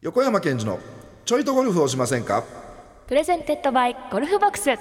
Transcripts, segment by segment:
横山健二のちょいとゴルフをしませんか。 プレゼンテッドバイゴルフボックス。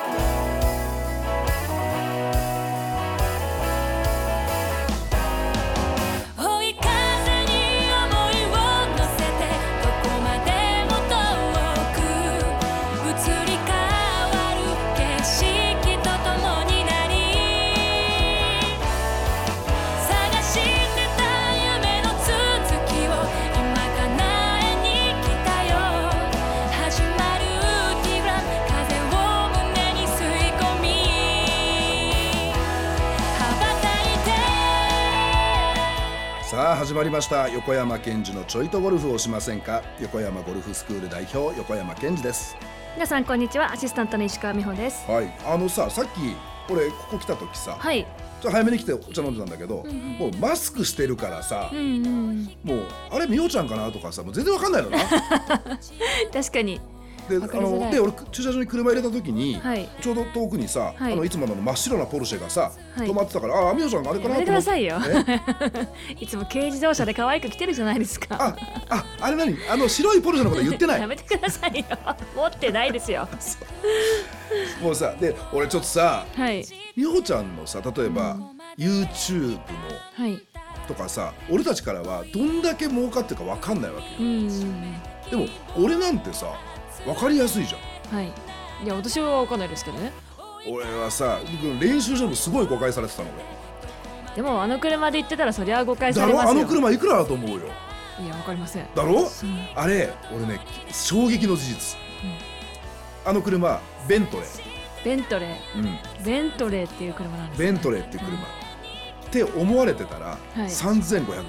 さあ始まりました。横山健二のちょいとゴルフをしませんか。横山ゴルフスクール代表横山健二です。 皆さんこんにちは。アシスタントの石川美穂です。 はい、さっき俺ここ来た時さ、 はい、 ちょっと早めに来てお茶飲んでたんだけど、もうマスクしてるからさ、もうあれ美穂ちゃんかなとかさ、もう全然わかんないのな確かに。 で俺駐車場に車入れた時に、ちょうど遠くにさ、いつもの真っ白なポルシェがさ、止まってたから、美穂ちゃんがあれかなと思って。やめてくださいよいつも軽自動車で可愛く来てるじゃないですか。 あれ何、白いポルシェのこと言ってない。 やめてくださいよ持ってないですよもうさ、で俺ちょっとさ、美穂ちゃんのさ、例えば、YouTube の、とかさ、俺たちからはどんだけ儲かってるか分かんないわけよ。でも俺なんてさ分かりやすいじゃん。 いや私は分かんないですけどね。 俺はさ、練習場もすごい誤解されてたの。 でもあの車で行ってたらそりゃ誤解されますよ。 だろ、あの車いくらだと思うよ。 いや分かりません。 だろ、あれ俺ね、衝撃の事実、あの車ベントレーベントレーっていう車なんですね。 ベントレーっていう車、って思われてたら、3500万。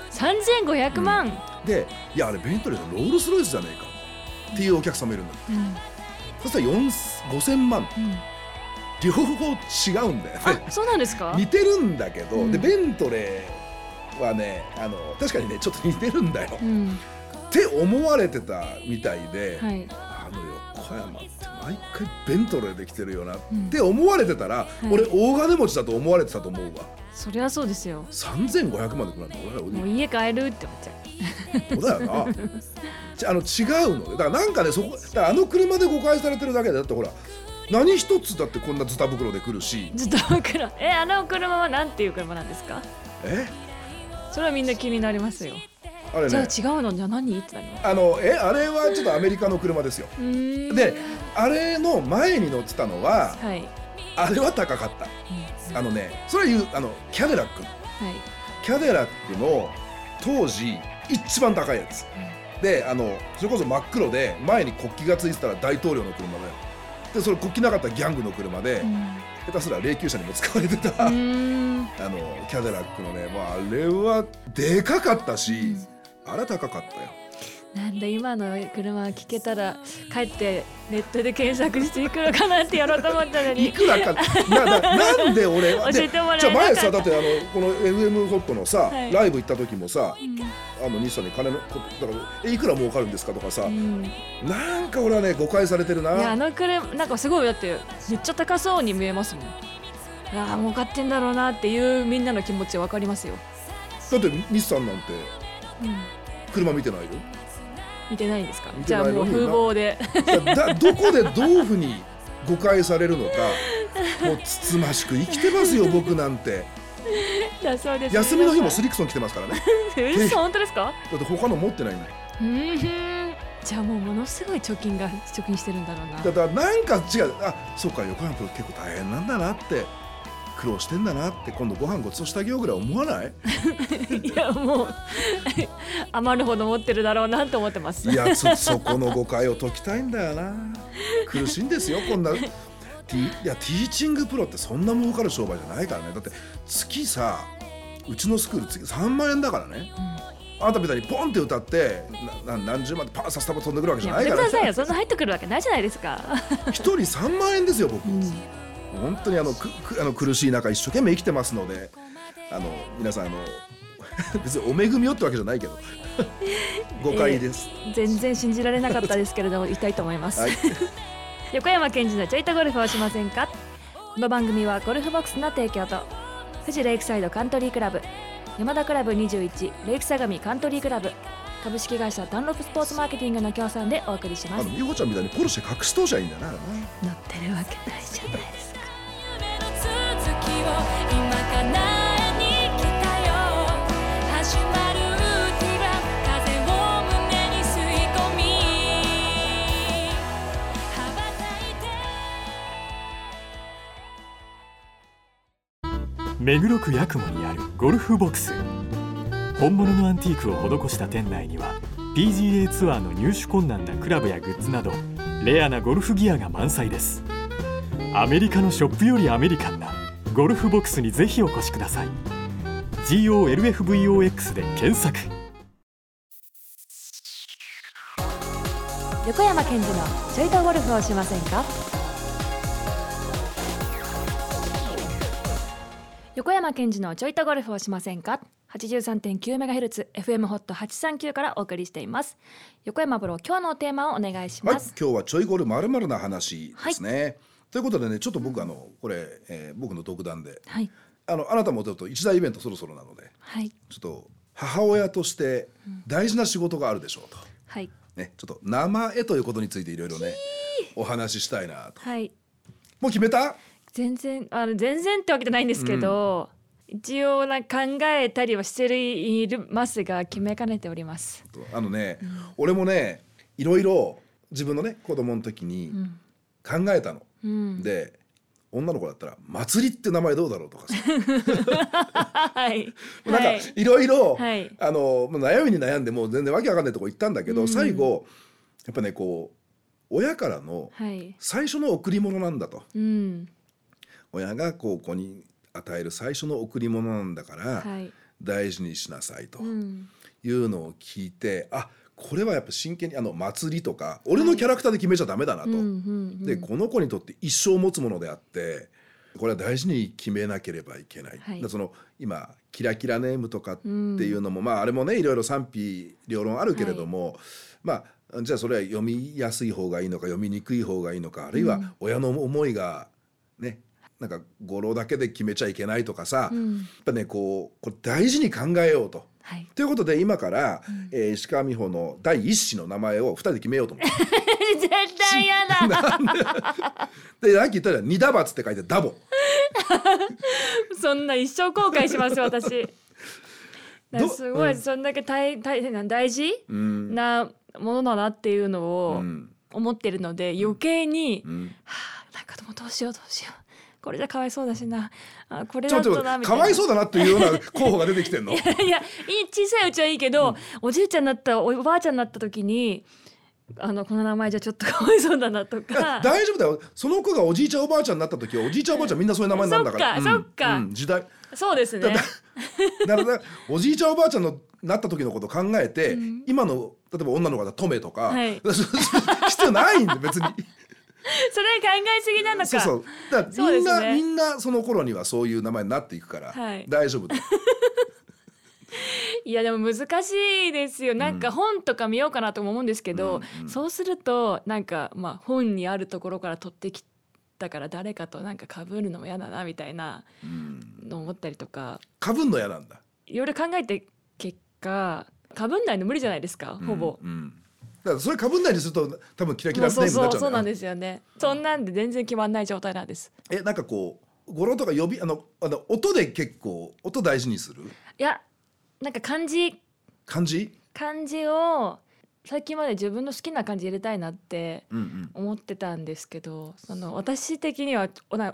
3500万、 で、いやあれベントレーじゃロールスロイスじゃねえかっていうお客さんもいるんだ、そしたら5000万、両方違うんだよね。 そうなんですか。 似てるんだけど、でベントレーはね、確かにねちょっと似てるんだよ、って思われてたみたいで、横山って毎回ベントレーで来てるよなって思われてたら、俺大金持ちだと思われてたと思うわ。 そりゃそうですよ。 3500万でこれもう家帰るって思っちゃう。 そうだよな違うので、だからなんかね、そこだからあの車で誤解されてるだけで、だってほら何一つだってこんなズタ袋で来るし。 ズタ袋、あの車はなんていう車なんですか。それはみんな気になりますよ。あれね、じゃあ違うのじゃ何ってなります。 あれはちょっとアメリカの車ですよ。で、あれの前に乗ってたのは、あれは高かった。それはキャデラック、キャデラックの当時一番高いやつ、でそれこそ真っ黒で前に国旗がついてたら大統領の車だよ。でそれ国旗なかったらギャングの車で、下手すら霊柩車にも使われてたキャデラックのね、あれはでかかったし、あれ高かったよ。 なんで今の車聞けたら帰ってネットで検索していくらかなってやろうと思ったのにいくらかなんで俺教えてもらえなかった。 じゃあ前さ、だってこの FM ホットのさ、ライブ行った時もさ、日産に金のだからいくら儲かるんですかとかさ、なんか俺はね誤解されてるな。 いや車なんかすごい、だってめっちゃ高そうに見えますもん。儲かってんだろうなっていうみんなの気持ち分かりますよ。 だって日産なんて車見てないよ。 見てないんですか。じゃあもう風貌でどこでどういうふうに誤解されるのかもうつつましく生きてますよ僕なんて。 だそうです。 休みの日もスリクソン着てますからね本当ですか。 だって他の持ってないんだよ。 じゃあもうものすごい貯金してるんだろうな。 だからなんか違う、そうか、横山プロ結構大変なんだなって、苦労してんだなって、今度ご飯ごちそうしてあげようぐらい思わない？ いやもう余るほど持ってるだろうなと思ってます。 いやそこの誤解を解きたいんだよな。苦しいんですよこんな。いやティーチングプロってそんな儲かる商売じゃないからね。だって月さ、うちのスクール月3万円だからね、あなたみたいにポンって歌って何十万でパーサスタバ飛んでくるわけじゃないからね。 やめてくださいよ、そんな入ってくるわけないじゃないですか。 一人3万円ですよ僕、本当に苦しい中一生懸命生きてますので、皆さん別にお恵みよってわけじゃないけど誤解です、 全然信じられなかったですけれども言いたいと思います、横山健二のちょいとゴルフをしませんか。この番組はゴルフボックスの提供と富士レイクサイドカントリークラブ、山田クラブ21レイク相模カントリークラブ、 株式会社ダンロップスポーツマーケティングの協賛でお送りします。 美穂ちゃんみたいにポルシェ隠し通しゃいいんだな。 乗ってるわけないじゃないですか。 今かなに来たよ。始まる日は風を胸に吸い込み羽ばたいて。目黒区八雲にあるゴルフボックス。本物のアンティークを施した店内には PGA ツアーの入手困難なクラブやグッズなどレアなゴルフギアが満載です。アメリカのショップよりアメリカンなゴルフボックスにぜひお越しください。 GOLFVOX で検索。 横山健二のちょいとゴルフをしませんか。横山健二のちょいとゴルフをしませんか。 83.9MHz FM ホット839からお送りしています。横山プロ、今日のテーマをお願いします。 はい、今日はちょいゴル〇〇な話ですね、はい、ということでね、ちょっと僕これ、僕の独断で、はい、あなたもちょっと一大イベントそろそろなので、はい、ちょっと母親として大事な仕事があるでしょうと、はいね、ちょっと名前ということについていろいろねお話ししたいなと、はい、もう決めた？ 全然ってわけじゃないんですけど、一応考えたりはしていますが決めかねております。 俺もねいろいろ自分のね子供の時に考えたの、で女の子だったら祭りって名前どうだろうとかさはい、なんかいろいろ悩みに悩んでもう全然わけわかんないとこ行ったんだけど、最後やっぱねこう親からの最初の贈り物なんだと、親がこう子に与える最初の贈り物なんだから、大事にしなさいというのを聞いて、あ、これはやっぱ真剣に祭りとか俺のキャラクターで決めちゃダメだなと、でこの子にとって一生持つものであってこれは大事に決めなければいけない、今キラキラネームとかっていうのも、あれもねいろいろ賛否両論あるけれども、じゃあそれは読みやすい方がいいのか読みにくい方がいいのか、あるいは親の思いがねなんか語呂だけで決めちゃいけないとかさ、やっぱねこれ大事に考えようと、ということで今から、石川美穂の第一子の名前を2人で決めようと思って絶対嫌だでさっき言ったら二打罰って書いてダボそんな一生後悔します私すごい、そんだけ大事なものだなっていうのを思ってるので、余計に、なんかでもどうしようこれじゃかわいそうだしな、これだとなみたいな、 かわいそうだなっていうような候補が出てきてんのいや小さいうちはいいけど、おじいちゃんになったおばあちゃんになった時にこの名前じゃちょっとかわいそうだなとか大丈夫だよ、その子がおじいちゃんおばあちゃんになった時はおじいちゃんおばあちゃんみんなそういう名前なんだからそっか、 時代そうですねだからおじいちゃんおばあちゃんのなった時のことを考えて、今の例えば女の子だとトメとか、必要ないんで別にそれ考えすぎなのか。 そうだからみんなその頃にはそういう名前になっていくから、大丈夫だいやでも難しいですよ。なんか本とか見ようかなと思うんですけど、そうするとなんか本にあるところから取ってきたから誰かとなんか被るのも嫌だなみたいなの思ったりとか。 被るの嫌なんだ。 いろいろ考えて結果被んないの無理じゃないですか、ほぼ。 だからそれ被んないにすると多分キラキラネームになっちゃうんだよ。 そうなんですよね。そんなんで全然決まんない状態なんです。 なんかこう語呂とか呼び音で結構音大事にする？いやなんか漢字を最近まで自分の好きな漢字入れたいなって思ってたんですけど、私的には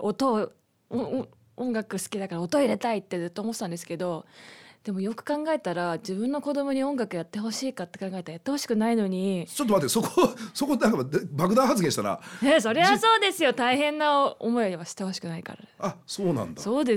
音楽好きだから音入れたいってずっと思ってたんですけど、でもよく考えたら自分の子供に音楽やってほしいかって考えたらやってほしくないのに。 ちょっと待って、そこなんか爆弾発言したらそりゃそうですよ。大変な思いはしてほしくないから。 あ、そうなんだ。 そうです。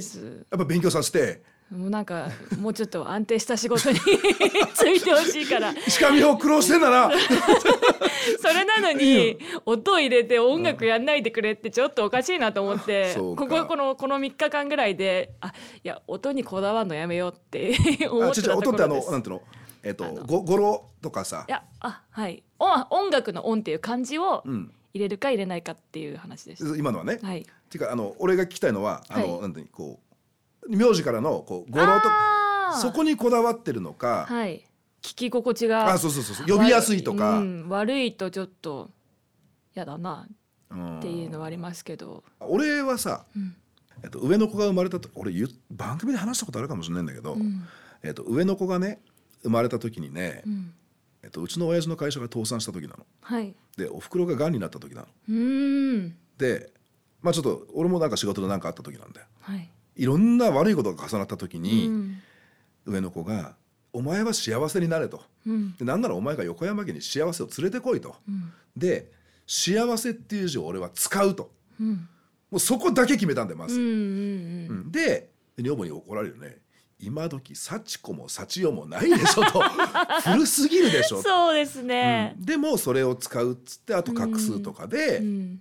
やっぱ勉強させてもうなんかもうちょっと安定した仕事についてほしいから石上を苦労してんだなそれなのに音を入れて音楽やんないでくれってちょっとおかしいなと思って、この3日間ぐらいでいや音にこだわるのやめようって思ってたところです。 音ってなんていうの語呂とかさ、 はい、音楽の音っていう漢字を入れるか入れないかっていう話でした。 今のはね、 はい、 ていうか俺が聞きたいのはなんていうこう名字からの語呂とそこにこだわってるのか、 聞き心地がそう呼びやすいとか、 悪いとちょっとやだなっていうのはありますけど、 俺はさ、上の子が生まれたと俺番組で話したことあるかもしれないんだけど、上の子がね生まれた時にね、うちの親父の会社が倒産した時なの、はい、でお袋ががんになった時なの。でちょっと俺もなんか仕事で何かあった時なんだよ、はい、いろんな悪いことが重なった時に、上の子がお前は幸せになれと、でなんならお前が横山家に幸せを連れてこいと、で幸せっていう字を俺は使うと、もうそこだけ決めたんだよまず。で女房に怒られるね、今時幸子も幸代もないでしょと古すぎるでしょそうですね、 でもそれを使うっつってあと画数とかで、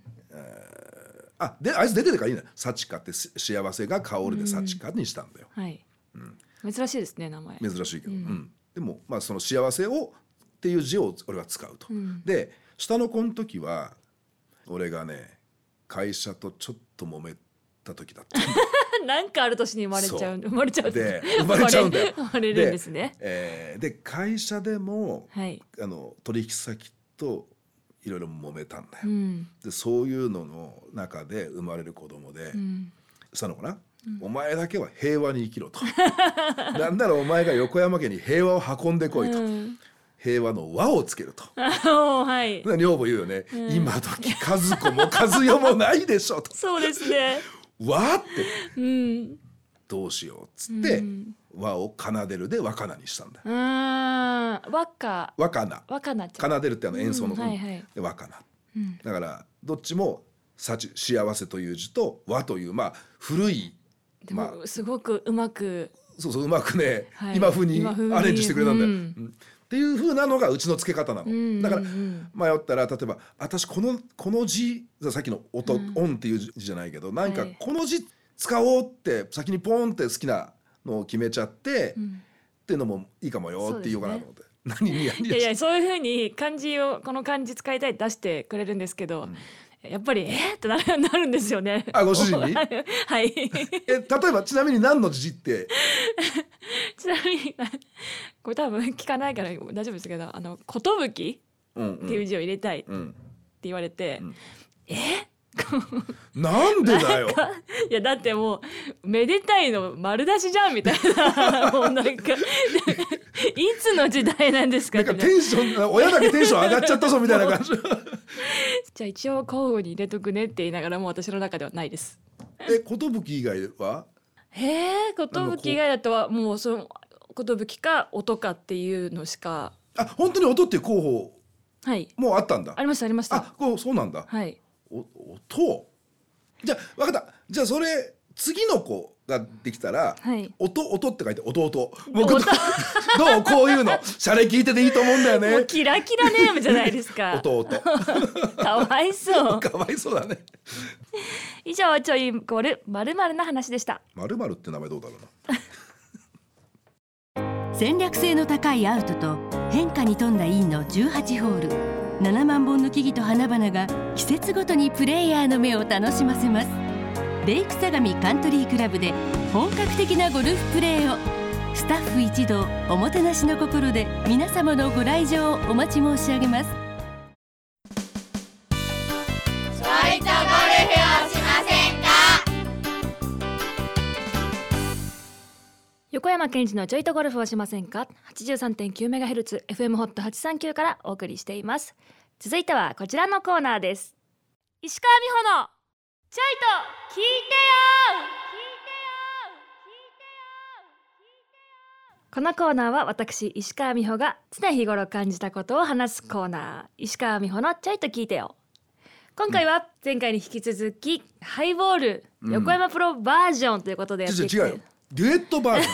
であいつ出てるからいいな、幸香って幸せが香るで幸香にしたんだよ、はい、 珍しいですね名前。 珍しいけど、でもその幸せをっていう字を俺は使うと、で下の子の時は俺がね会社とちょっと揉めた時だったなんかある年に生まれちゃうんで生まれちゃうんだよ生まれるんですね。 で会社でも、取引先といろいろ揉めたんだよ、でそういうのの中で生まれる子供で、したのかな、お前だけは平和に生きろとなんならお前が横山家に平和を運んでこいと、平和の輪をつけるとはい、女房言うよね、今時和子も和代もないでしょとそうですね輪って、どうしようっつって、輪を奏でるで若菜にしたんだよ。若菜奏でるって演奏の、で若菜、だからどっちも幸せという字と和という古い、 でもすごくうまくうまくね、今風にアレンジしてくれたんだよ、っていう風なのがうちの付け方なの、だから迷ったら例えば私この字さっきの音、オンっていう字じゃないけどなんかこの字使おうって先にポンって好きなのを決めちゃって、っていうのもいいかもよって言おうかなと思って、 いやそういう風にこの漢字使いたいって出してくれるんですけど、やっぱりってなるんですよね。 ご主人にはい例えばちなみに何の字ってちなみにこれ多分聞かないから大丈夫ですけど「寿」っていう字を入れたいって言われて、 なんでだよいやだってもうめでたいの丸出しじゃんみたいなもうなんかいつの時代なんですかなんかテンション親だけテンション上がっちゃったぞみたいな感じじゃあ一応交互に入れとくねって言いながらも私の中ではないです。 寿以外は寿以外だとはもうその寿か音かっていうのしか。 本当に音っていう候補もうあったんだ。 ありましたそうなんだ。 はい。 音じゃあ分かった。じゃあそれ次の子ができたら、音って書いて弟。どうこういうのシャレ聞いてていいと思うんだよね。 もうキラキラネームじゃないですか弟かわいそうかわいそうだね以上ちょいコール〇〇な話でした。 〇〇って名前どうだろうな戦略性の高いアウトと変化に富んだインの18ホール、7万本の木々と花々が季節ごとにプレイヤーの目を楽しませます。レイク相模カントリークラブで本格的なゴルフプレーを、スタッフ一同おもてなしの心で皆様のご来場をお待ち申し上げます。 ちょいとゴルフをしませんか。 横山健二のちょいとゴルフをしませんか。 83.9MHz FM ホット839からお送りしています。続いてはこちらのコーナーです。石川美穂のちょいと聞いてよ。このコーナーは私石川美穂が常日頃感じたことを話すコーナー、石川美穂のちょいと聞いてよ。今回は前回に引き続き、ハイボール、横山プロバージョンということでやっていきたい。 違うよ、デュエットバージ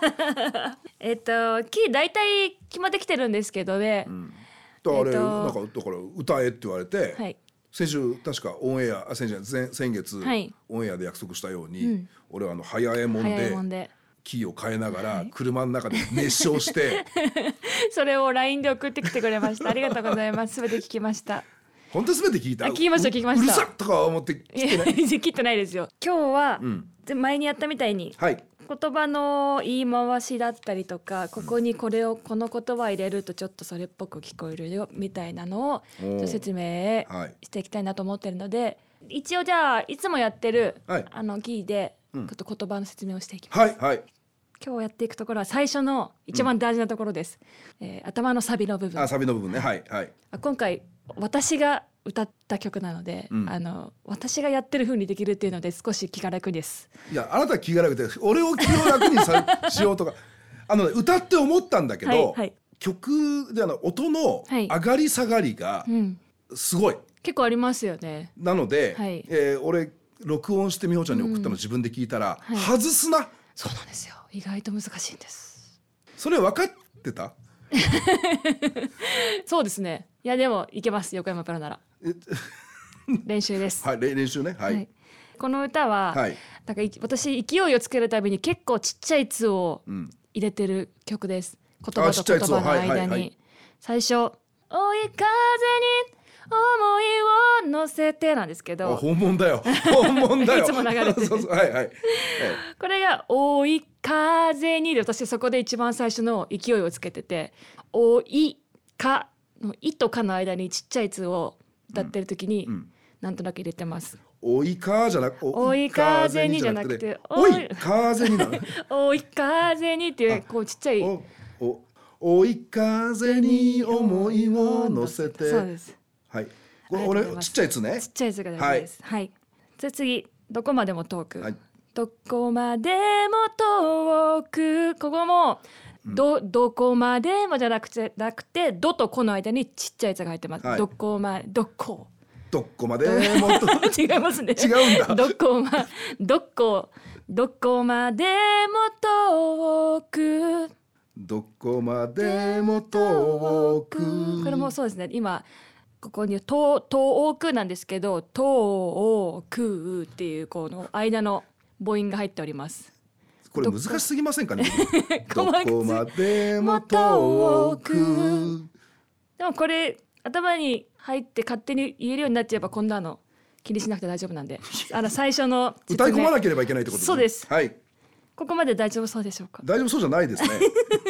ョンキー大体決まってきてるんですけどね、 なんかだから歌えって言われて、先週確かオンエア先月、オンエアで約束したように、俺は早えもんでキーを変えながら車の中で熱唱してそれを LINE で送ってきてくれました。ありがとうございます。すべて聞きました。 本当にすべて聞いた？ 聞きました。 うるさっとか思って切ってないですよ。今日は、前にやったみたいに、 言葉の言い回しだったりとか、ここにこの言葉入れるとちょっとそれっぽく聞こえるよみたいなのを説明していきたいなと思ってるので、一応じゃあいつもやってる、キーでちょっと言葉の説明をしていきます。今日やっていくところは最初の一番大事なところです。頭のサビの部分。 サビの部分ね。 今回私が歌った曲なので、私がやってる風にできるっていうので少し気が楽です。 いや、あなた気が楽で俺を気を楽にしようとか歌って思ったんだけど、曲で音の上がり下がりがすごい、 結構ありますよね。 なので、俺録音して美穂ちゃんに送ったの自分で聞いたら、外すな。 そうなんですよ、意外と難しいんです。 それ分かってた？ そうですね。いやでもいけます、横山プロなら。練習です。 練習ね。 この歌は、なんか私勢いをつけるたびに結構ちっちゃい「つ」を入れてる曲です。言葉と言葉の間に最初「追い風に思いを乗せて」なんですけど、 本物だよ本物だよいつも流れてるこれが「追い風に」で、私そこで一番最初の勢いをつけてて、「追いか」の「い」と「か」の間にちっちゃい「つ」を歌ってる時になんとなく入れてます。 追いかじゃなくて追い風にじゃなくて追い風になる追い風にっていうこうちっちゃい追い風に思いを乗せて。 そうです。 俺ちっちゃい「つ」ね。 ちっちゃい「つ」が大事です。じゃあ次、どこまでも遠く。どこまでも遠く。ここもどこまでもじゃなくて「ど」と「こ」の間にちっちゃい「つ」が入ってます。どこまでも違いますね。 違うんだ。 どこまでも遠く。 どこまでも遠く。 これもそうですね。今ここに遠くなんですけど、遠くっていうこの間の母音が入っております。 これ難しすぎませんかね。どこまでも遠く。 でもこれ頭に入って勝手に言えるようになっちゃえば、こんなの気にしなくて大丈夫なんで、最初の歌い込まなければいけないってことですね。 そうです。ここまで大丈夫そうでしょうか。 大丈夫そうじゃないですね。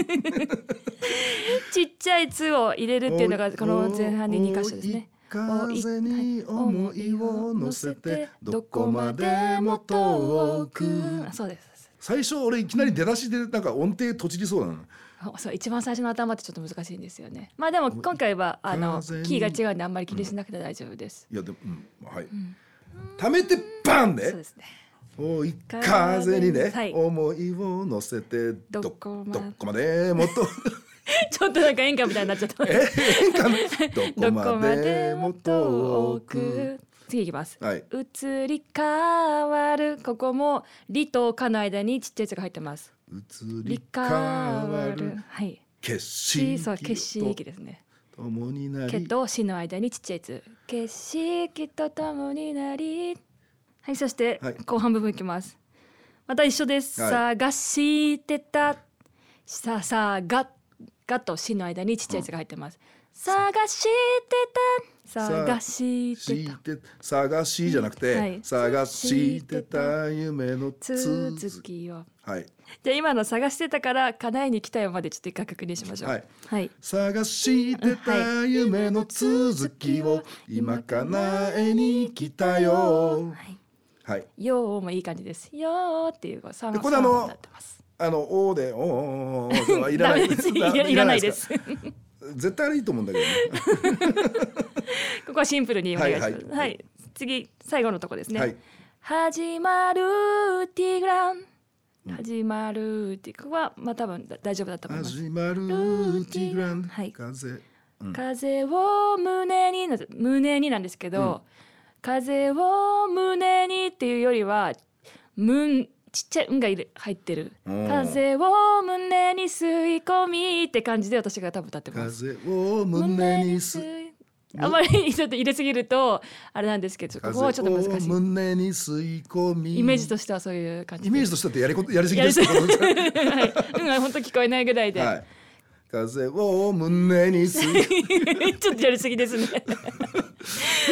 ちっちゃい「つ」を入れるっていうのがこの前半に2箇所ですね。 風に思いを乗せてどこまでも遠く。 そうです。 最初俺いきなり出だしでなんか音程とちりそうなの。 そう、一番最初の頭ってちょっと難しいんですよね。まあでも今回はキーが違うんであんまり気にしなくて大丈夫です。 いやでも溜めてバンで。そうですね。追い風にね、思いを乗せてどこまでもとちょっとなんか演歌みたいになっちゃった。 演歌のどこまでも遠く。 次いきます。移り変わる。ここも「り」と「か」の間にちっちゃい「つ」が入ってます。 移り変わる。景色。 そう、景色ですね。 共になり。 けと「し」の間にちっちゃい「つ」。景色と共になり。そして後半部分いきます。また一緒です。探してた。がとしの間にちっちゃい「つ」が入ってます。探してた。探しじゃなくて、探してた夢の続きを。じゃあ今の探してたから叶えに来たよまでちょっと一回確認しましょう。 探してた夢の続きを今叶えに来たよ。 よーもいい感じです。よーっていう3 これおでおはいらないです。 いらないです。 絶対いいと思うんだけどね。 ここはシンプルにお願いします。次最後のとこですね。始まるティグラン。始まるってここはまあ多分大丈夫だと思います。 始まるティグラン。 風を胸になんですけど、風を胸にっていうよりはちっちゃい「ん」が入ってる。風を胸に吸い込みって感じで私が多分歌ってます。 風を胸に吸い、 あまりちょっと入れすぎるとあれなんですけど、ここはちょっと難しい。 風を胸に吸い込み。 イメージとしてはそういう感じ。 イメージとしてはやりすぎですけど。 本当聞こえないぐらいで。 風を胸に吸いちょっとやりすぎですね。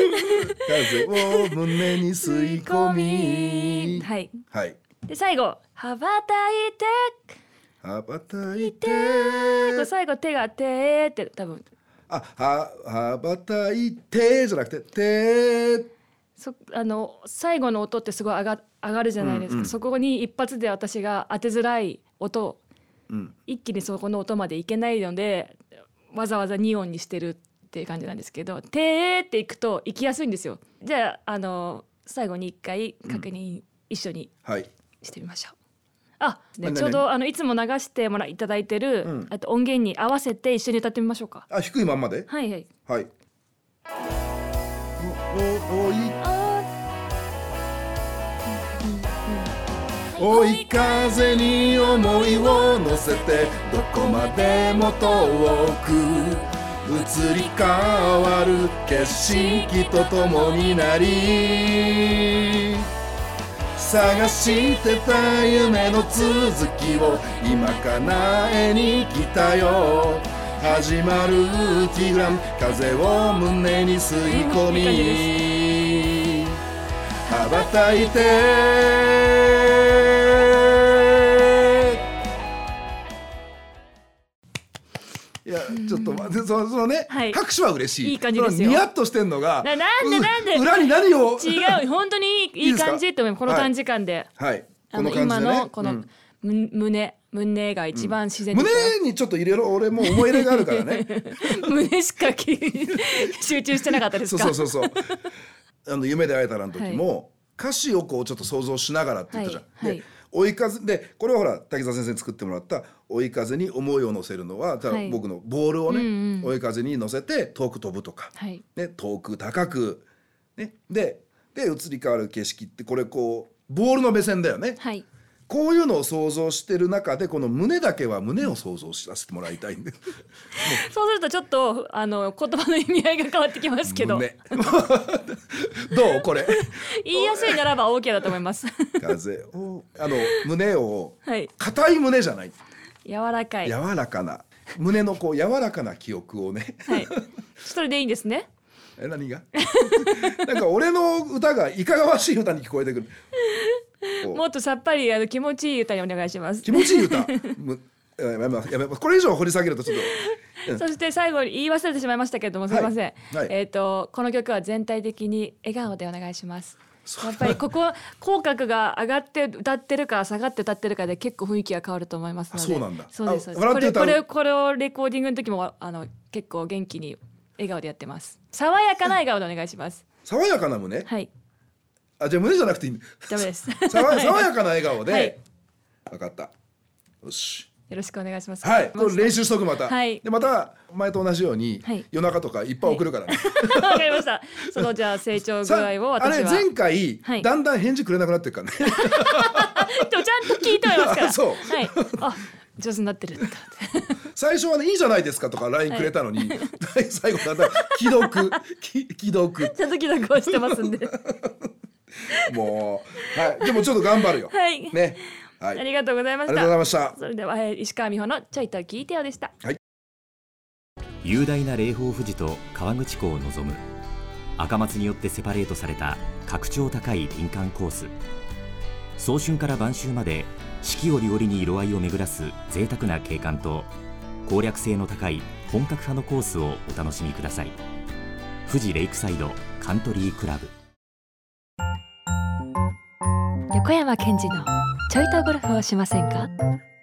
風を胸に吸い込み。 で最後羽ばたいて羽ばたいてこれ最後手がてって多分羽ばたいてじゃなくてて最後の音ってすごい上がるじゃないですか、そこに一発で私が当てづらい音を、一気にそこの音までいけないのでわざわざ2音にしてるっていう感じなんですけど、てーっていくといきやすいんですよ。じゃあ最後に一回確認一緒にしてみましょう。ちょうどいつも流していただいてる、音源に合わせて一緒に歌ってみましょうか。 低いまんまで。 はいはいはい。追い風に思いを乗せてどこまでも遠く移り変わる景色とともになり探してた夢の続きを今叶えに来たよ。始まるティグラム風を胸に吸い込み羽ばたいていやちょっと待ってそのね、拍手は嬉しい。 いい感じですよ。 ニヤッとしてんのがなんで裏に何を違う本当にいい感じって思います。この短時間で、 この感じでね、 今のこの胸が一番自然ですよ。 胸にちょっと入れろ。俺も思い入れがあるからね胸しか集中してなかったですか。 そう夢で会えたらの時も、歌詞をこうちょっと想像しながらって言ったじゃん、で追い風でこれはほら滝沢先生に作ってもらった追い風に思いを乗せるのは、僕のボールをね、追い風に乗せて遠く飛ぶとか、遠く高く、ね、で移り変わる景色ってこれこうボールの目線だよね、こういうのを想像してる中でこの胸だけは胸を想像させてもらいたいんでそうするとちょっと言葉の意味合いが変わってきますけどどうこれ言いやすいならば OK だと思います風を胸を硬い胸じゃない、 柔らかな胸のこう柔らかな記憶をねそれでいいんですね。 何がなんか俺の歌がいかがわしい歌に聞こえてくるもっとさっぱり気持ちいい歌にお願いします。 気持ちいい歌やめこれ以上掘り下げるとちょっと、 そして最後に言い忘れてしまいましたけれどもすいません、この曲は全体的に笑顔でお願いします。やっぱりここ口角が上がって歌ってるか下がって歌ってるかで結構雰囲気が変わると思いますので。 そうなんだ。 そうですこれをレコーディングの時も結構元気に笑顔でやってます。爽やかな笑顔でお願いします爽やかな胸。 はい。 じゃあ胸じゃなくていい。 ダメです爽やかな笑顔で、分かった。よし。 よろしくお願いします。 はい。これ練習しとくまた。でまた前と同じように、夜中とかいっぱい送るからね。 わかりました。じゃあ成長具合を私は。 前回だんだん返事くれなくなってるからね。 でもちゃんと聞いてはいますから。 そう。 はい。上手になってる。 最初はねいいじゃないですかとか LINE くれたのに、最後だんだん既読ちゃんと既読をしてますんでもうでもちょっと頑張るよね。 ありがとうございました。 ありがとうございました。 それでは石川美穂のちょいと聞いてよでした。 雄大な霊峰富士と河口湖を望む赤松によってセパレートされた格調高い林間コース。早春から晩秋まで四季折々に色合いを巡らす贅沢な景観と攻略性の高い本格派のコースをお楽しみください。富士レイクサイドカントリークラブ。 横山健二のちょいとゴルフをしませんか。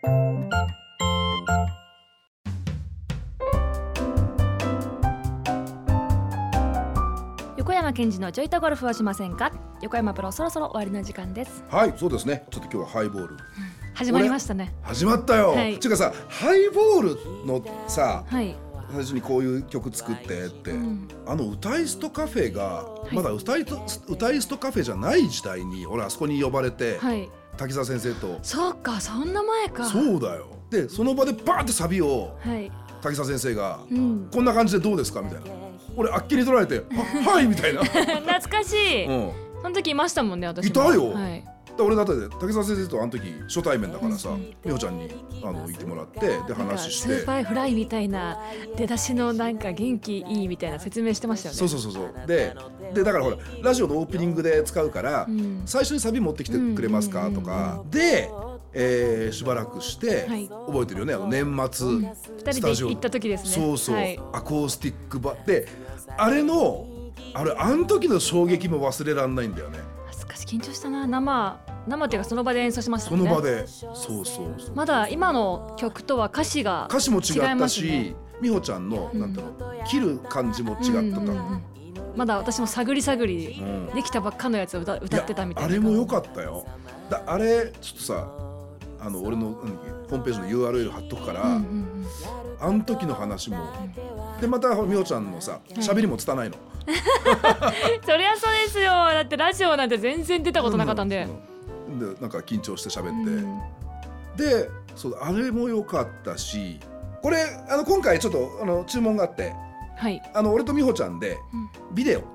横山健二のちょいとゴルフをしませんか。横山プロそろそろ終わりの時間です。 はい、そうですね。ちょっと今日はハイボール、 始まりましたね。 始まったよ。っていうかさ、ハイボールのさ、最初にこういう曲作ってって、歌いストカフェがまだ歌いストカフェじゃない時代に俺あそこに呼ばれて、滝沢先生と。 そうか、そんな前か。 そうだよ。でその場でバーってサビを、滝沢先生が、こんな感じでどうですかみたいな。俺あっきり取られてはいみたいな懐かしい、その時いましたもんね。私もいたよ、 俺だって竹澤先生とあの時初対面だからさ、美穂ちゃんに行ってもらってで話して、 スーパーフライみたいな出だしのなんか元気いいみたいな説明してましたよね。 そうでだからほらラジオのオープニングで使うから、最初にサビ持ってきてくれますかとかで、しばらくして、覚えてるよね、年末 2人で行った時ですね。 そう、アコースティックバであの時の衝撃も忘れらんないんだよね。 恥ずかしい、緊張したな。生っていうかその場で演奏しましたもんね。 その場でそうまだ今の曲とは歌詞も違ったし、 美穂ちゃんのなんていうの切る感じも違ったまだ私も探りできたばっかのやつを歌ってたみたいな。 あれも良かったよ。あれちょっとさ俺のホームページの URL 貼っとくから、あの時の話もでまた美穂ちゃんのさ喋りも拙いのそりゃそうですよ。だってラジオなんて全然出たことなかったんで、 でなんか緊張して喋って、でそうあれも良かったし、これ今回ちょっと注文があって、俺と美穂ちゃんでビデオ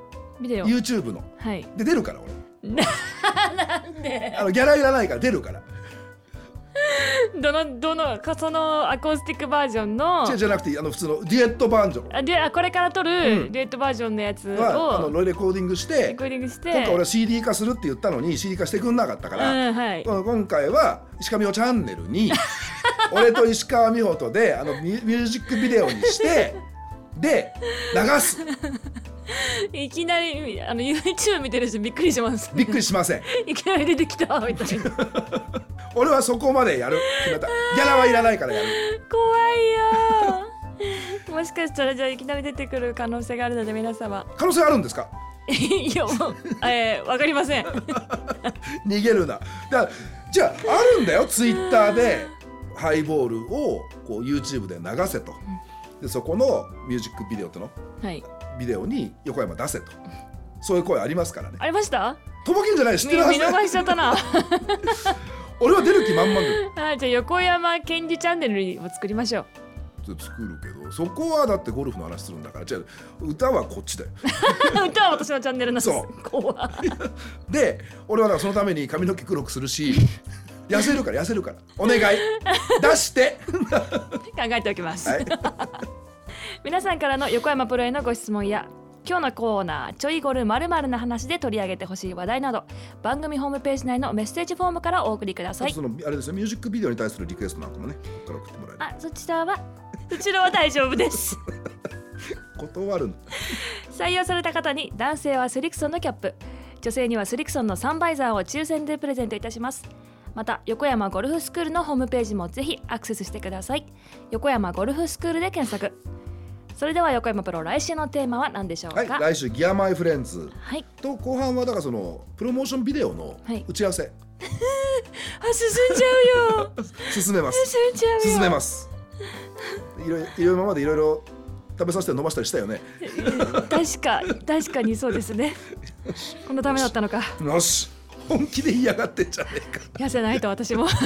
YouTube の、で出るから俺なんでギャラいらないから出るからそのアコースティックバージョンのじゃなくて普通のデュエットバージョンこれから撮るデュエットバージョンのやつをレコーディングして今回俺は CD 化するって言ったのに CD 化してくんなかったから、今回は石川美穂チャンネルに俺と石川美穂とでミュージックビデオにしてで流すいきなりYouTube 見てる人びっくりします、ね、 びっくりしませんいきなり出てきたみたいな俺はそこまでやる決めた。ギャラはいらないからやる。 怖いよもしかしたらじゃあいきなり出てくる可能性があるので皆様可能性あるんですかいやもう、わかりません逃げるな。じゃああるんだよ、ツイッターでハイボールをこう YouTube で流せと、でそこのミュージックビデオっての、ビデオに横山出せと、そういう声ありますからね。 ありましたとぼけんじゃない、知ってるはず。 見逃しちゃったな俺は出る気満々でじゃあ横山健二チャンネルを作りましょう。作るけどそこはだってゴルフの話するんだから。じゃあ歌はこっちだよ歌は私のチャンネルなんです。怖で俺はそのために髪の毛黒くするし痩せるからお願い出して考えておきます、皆さんからの横山プロへのご質問や今日のコーナーちょいゴル〇〇な話で取り上げてほしい話題など番組ホームページ内のメッセージフォームからお送りください。 あれですよ、ミュージックビデオに対するリクエストなんかもねここから送ってもらえる。 そちらは大丈夫です断るの。 採用された方に男性はスリクソンのキャップ、女性にはスリクソンのサンバイザーを抽選でプレゼントいたします。また横山ゴルフスクールのホームページもぜひアクセスしてください。横山ゴルフスクールで検索。それでは横山プロ、来週のテーマは何でしょうか。 来週ギアマイフレンズ、と後半はだからそのプロモーションビデオの打ち合わせ、 進んじゃうよ進めますいろいろ今までいろいろ食べさせて伸ばしたりしたよね確かにそうですねこのためだったのか。 よし、本気で嫌がってんじゃねえか痩せないと私も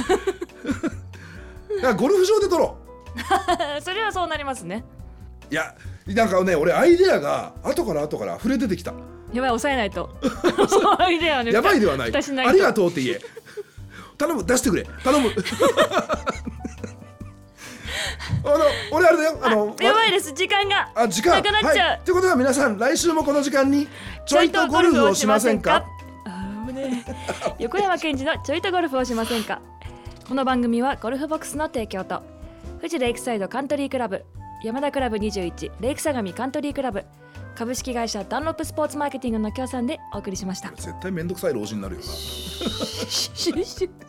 ゴルフ場で撮ろうそれはそうなりますね。 いやなんかね、俺アイデアが後から溢れ出てきた。 やばい、抑えないとアイデアね、 やばいではない、ありがとうって言え頼む、出してくれ頼む俺あれだよ、 やばいです、時間がなくなっちゃう、 ということで皆さん来週もこの時間にちょいとゴルフをしませんか。 横山健二のちょいとゴルフをしませんか。この番組はゴルフボックスの提供と富士レイクサイドカントリークラブ、山田クラブ21、レイク相模カントリークラブ、株式会社ダンロップスポーツマーケティングの協賛でお送りしました。 絶対めんどくさい老人になるよな